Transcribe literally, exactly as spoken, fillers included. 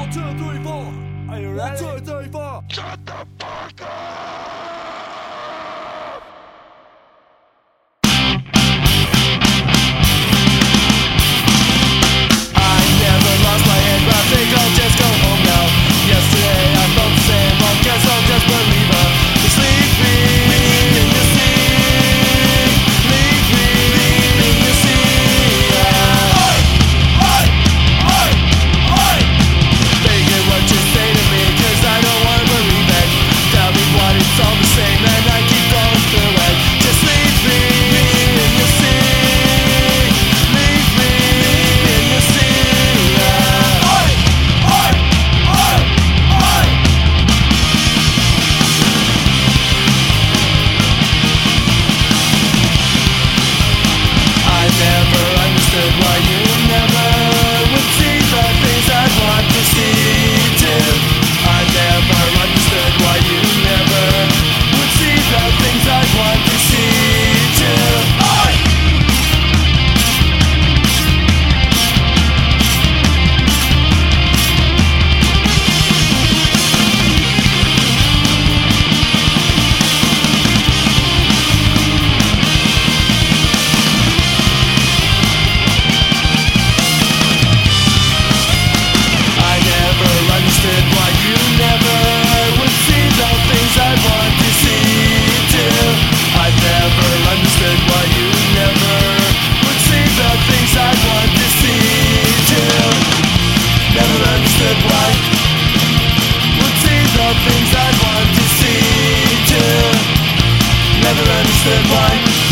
One, two, three, four. Are you ready? One, two, three, four. Shut the fuck up! I never lost my head, but I think I'll just go home now. Yesterday I felt the same, I guess I'll just believe her. It's leave me in the sea. Leave me in the sea. Yeah. Oi! Oi! Oi! Oi! Thinking what you say to me, cause I don't wanna believe it. Tell me what it's all the same, and I keep going through it. Just leave me in the sea. Leave me in the sea. Yeah. Oi! Oi! Oi! Oi! I never understood why you never would see the things I'd want to see too. I never understood why you never would see the things I'd want to see too. Oi! I never understood why you never would see the things I want to see too. I never understood why you never would see the things I want to see too. Never understood why would see the things I want to see too. Never understood why.